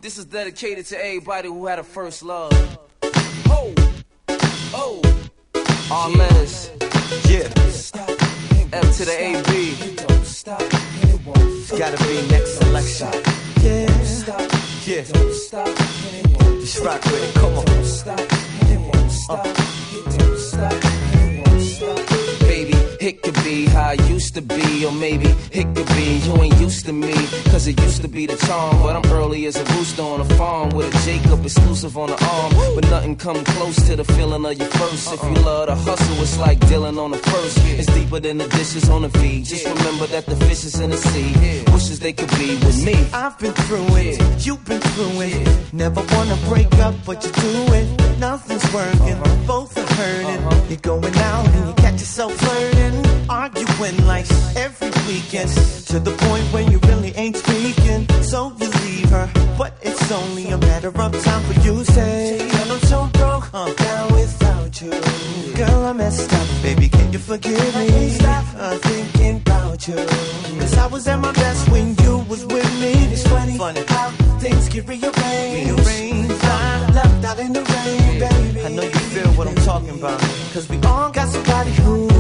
This is dedicated to everybody who had a first love. Oh, oh, all letters. Yeah. F to the AB. It's gotta be next selection. Yeah. Yeah. Just rock with it. Come on. Baby, it could be how I used to be, or maybe it could be you ain't used to me, cause it used to be the charm. But I'm early as a rooster on a farm with a Jacob exclusive on the arm. But nothing come close to the feeling of your first. If you love to hustle, it's like dealing on the first. It's deeper than the dishes on the feed. Just remember that the fish is in the sea. Wishes they could be with me. I've been through it, you've been through it. Never wanna break up, but you do it. Nothing's working, both are hurting. You're going out and you catch yourself flirting, arguing like every weekend, to the point where you really ain't speaking. So you leave her, but it's only a matter of time for you to say, girl, I'm so broke, down without you. Girl, I messed up, baby, can you forgive me? I can't stop thinking about you, cause I was at my best when you was with me. It's funny how things get rearranged. I'm left out in the rain, baby. I know you feel what I'm talking about, cause we all got somebody who